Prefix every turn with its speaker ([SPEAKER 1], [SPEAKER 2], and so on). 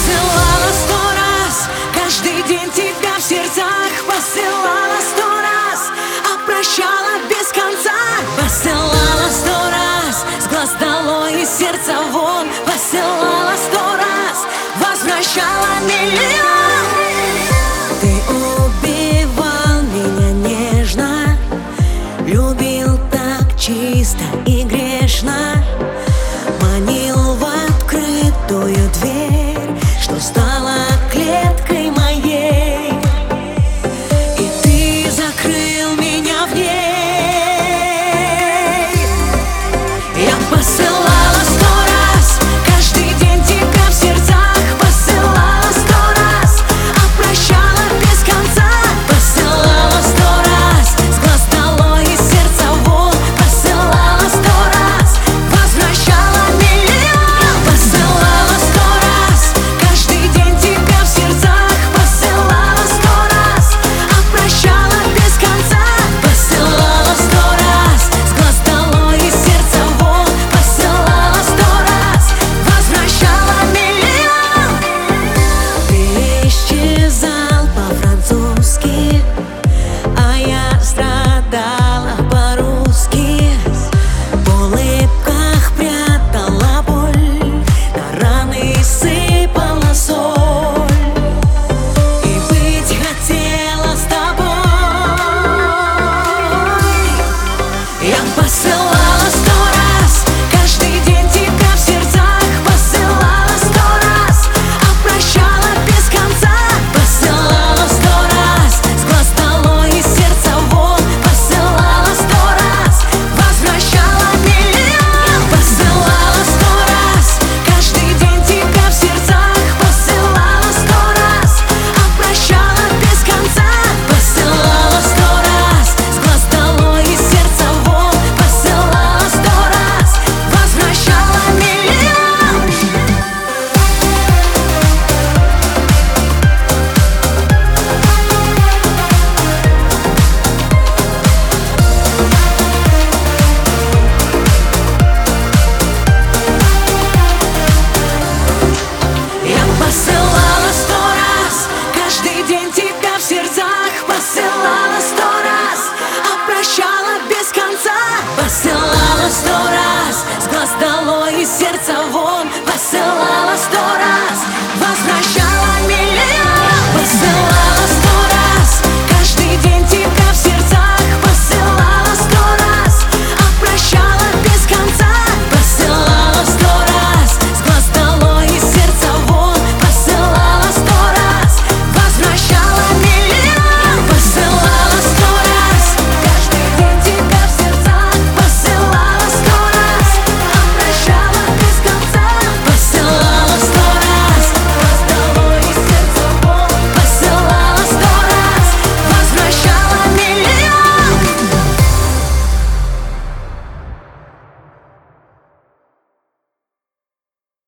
[SPEAKER 1] Посылала 100 раз, каждый день тебя в сердцах. Посылала 100 раз, а прощала без конца. Посылала 100 раз, с глаз долой и сердца вон. Посылала 100 раз, возвращала миллион. Ты убивал меня нежно, любил так чисто и грешно, манил в открытую дверь.